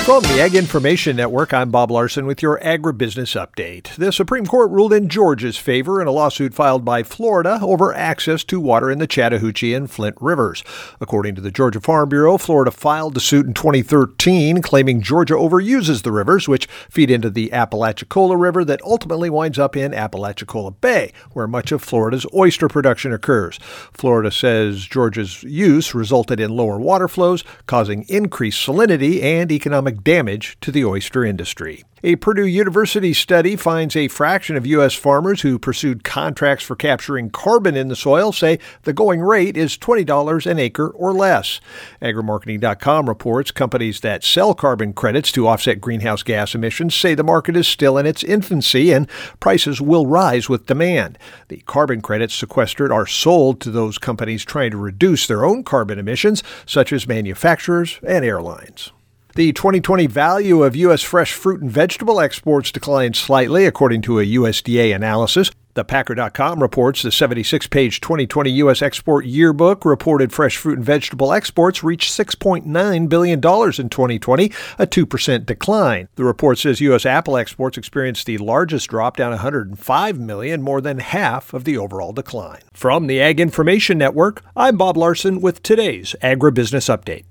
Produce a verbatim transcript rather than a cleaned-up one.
From the Ag Information Network, I'm Bob Larson with your agribusiness update. The Supreme Court ruled in Georgia's favor in a lawsuit filed by Florida over access to water in the Chattahoochee and Flint rivers. According to the Georgia Farm Bureau, Florida filed the suit in twenty thirteen, claiming Georgia overuses the rivers, which feed into the Apalachicola River that ultimately winds up in Apalachicola Bay, where much of Florida's oyster production occurs. Florida says Georgia's use resulted in lower water flows, causing increased salinity and economic damage to the oyster industry. A Purdue University study finds a fraction of U S farmers who pursued contracts for capturing carbon in the soil say the going rate is twenty dollars an acre or less. Agrimarketing dot com reports companies that sell carbon credits to offset greenhouse gas emissions say the market is still in its infancy and prices will rise with demand. The carbon credits sequestered are sold to those companies trying to reduce their own carbon emissions, such as manufacturers and airlines. The twenty twenty value of U S fresh fruit and vegetable exports declined slightly, according to a U S D A analysis. The Packer dot com reports the seventy-six page twenty twenty U S Export Yearbook reported fresh fruit and vegetable exports reached six point nine billion dollars in twenty twenty, a two percent decline. The report says U S apple exports experienced the largest drop, down one hundred five million dollars, more than half of the overall decline. From the Ag Information Network, I'm Bob Larson with today's Agribusiness Update.